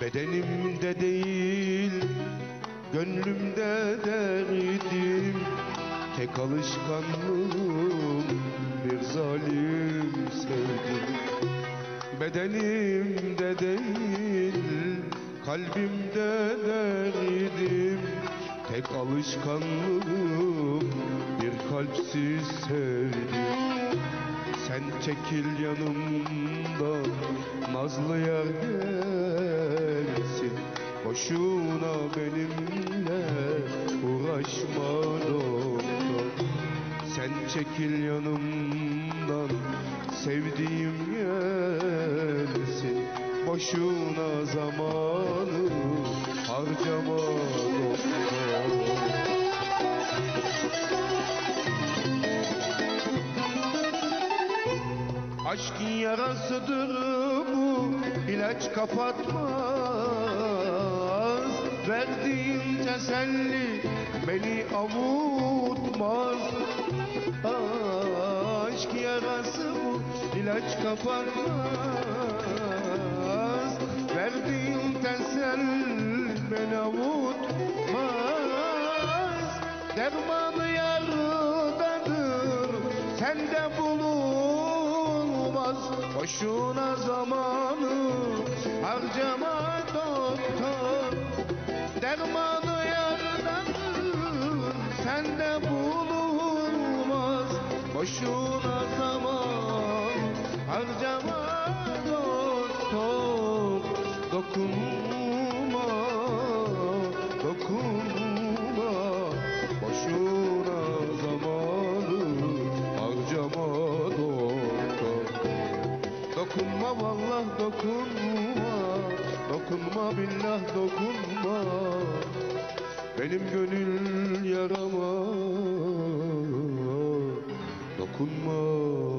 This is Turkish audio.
Bedenimde değil, gönlümde derdim. Tek alışkanlığım bir zalim sevdim. Bedenimde değil, kalbimde derdim. Tek alışkanlığım bir kalpsiz sevdim. Sen çekil yanımdan, nazlı yar gelsin. Boşuna benimle uğraşma doktor. Sen çekil yanımdan, sevdiğim gelsin. Boşuna zamanı harcama doktor. Aşk yarasıdır bu, ilaç kapatmaz. Verdiğin teselli beni avutmaz. Aşk yarası bu, ilaç kapatmaz. Verdiğin teselli beni avutmaz. Dermanı yarıdadır, sende bulunmaz. Boşuna zamanı harcama doktor. Dermanı yarıdadır, sende bulunmaz. Boşuna zaman harcama doktor. Dokunma, dokunma. Boşuna zamanı harcama doktor. Dokunma vallah dokunma. Dokunma billah dokunma. Benim gönül yarama dokunma.